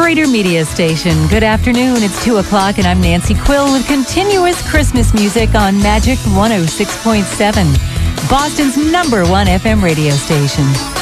Greater Media Station. Good afternoon. It's 2 o'clock and I'm Nancy Quill with continuous Christmas music on Magic 106.7, Boston's #1 FM radio station.